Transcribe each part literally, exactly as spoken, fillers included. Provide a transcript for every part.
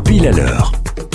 Pile à l'heure.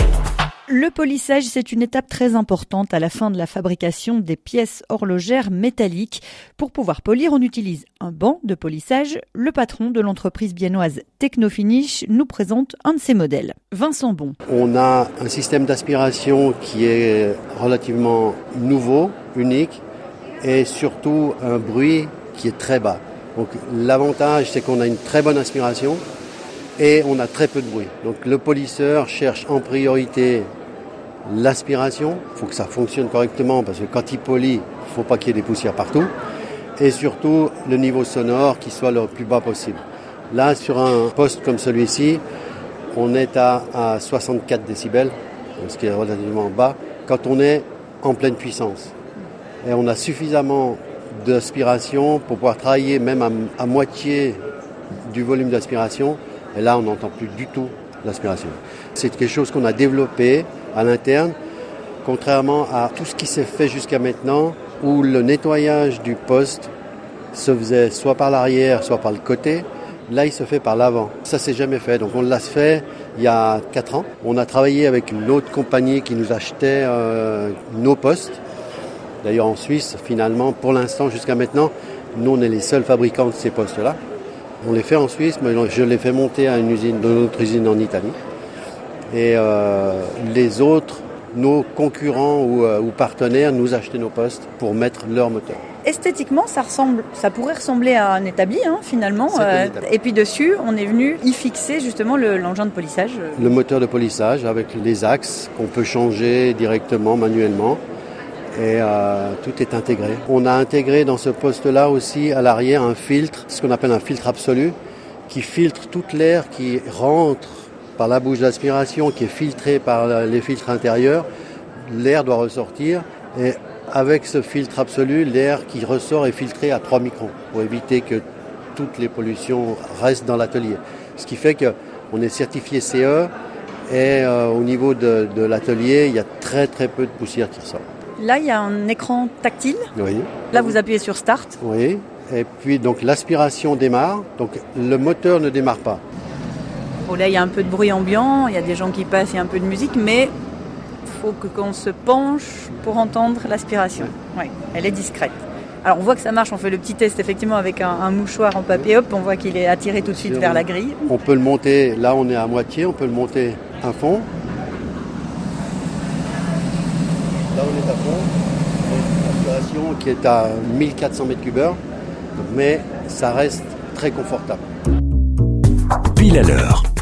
Le polissage, c'est une étape très importante à la fin de la fabrication des pièces horlogères métalliques. Pour pouvoir polir, on utilise un banc de polissage. Le patron de l'entreprise biennoise Technofinish nous présente un de ses modèles. Vincent Bon. On a un système d'aspiration qui est relativement nouveau, unique, et surtout un bruit qui est très bas. Donc l'avantage, c'est qu'on a une très bonne aspiration et on a très peu de bruit. Donc le polisseur cherche en priorité l'aspiration. Il faut que ça fonctionne correctement parce que quand il polit, il ne faut pas qu'il y ait des poussières partout. Et surtout le niveau sonore qui soit le plus bas possible. Là, sur un poste comme celui-ci, on est à, à soixante-quatre décibels, ce qui est relativement bas, quand on est en pleine puissance. Et on a suffisamment d'aspiration pour pouvoir travailler même à, à moitié du volume d'aspiration. Et là, on n'entend plus du tout l'aspiration. C'est quelque chose qu'on a développé à l'interne, contrairement à tout ce qui s'est fait jusqu'à maintenant, où le nettoyage du poste se faisait soit par l'arrière, soit par le côté. Là, il se fait par l'avant. Ça, c'est jamais fait. Donc, on l'a fait il y a quatre ans. On a travaillé avec une autre compagnie qui nous achetait euh, nos postes. D'ailleurs, en Suisse, finalement, pour l'instant, jusqu'à maintenant, nous, on est les seuls fabricants de ces postes-là. On les fait en Suisse, mais je les fais monter à une usine, dans notre usine en Italie. Et euh, les autres, nos concurrents ou, euh, ou partenaires, nous achetaient nos postes pour mettre leur moteur. Esthétiquement, ça ressemble, ça pourrait ressembler à un établi, hein, finalement. Euh, et puis dessus, on est venu y fixer justement le, l'engin de polissage. Le moteur de polissage avec les axes qu'on peut changer directement, manuellement. Et euh, tout est intégré. On a intégré dans ce poste-là aussi à l'arrière un filtre, ce qu'on appelle un filtre absolu, qui filtre toute l'air qui rentre par la bouche d'aspiration, qui est filtré par les filtres intérieurs. L'air doit ressortir et avec ce filtre absolu, l'air qui ressort est filtré à trois microns pour éviter que toutes les pollutions restent dans l'atelier. Ce qui fait qu'on est certifié C E et euh, au niveau de, de l'atelier, il y a très très peu de poussière qui ressort. Là, il y a un écran tactile. Oui. Là, vous appuyez sur Start. Oui. Et puis, donc, l'aspiration démarre. Donc, le moteur ne démarre pas. Bon, là, il y a un peu de bruit ambiant. Il y a des gens qui passent, il y a un peu de musique. Mais il faut que, qu'on se penche pour entendre l'aspiration. Oui. Ouais, elle est discrète. Alors, on voit que ça marche. On fait le petit test, effectivement, avec un, un mouchoir en papier. Hop, on voit qu'il est attiré tout de suite vers la grille. On peut le monter. Là, on est à moitié. On peut le monter à fond. Là, on est à fond, l'aspiration qui est à mille quatre cents mètres cubes heure, mais ça reste très confortable. Pile à l'heure.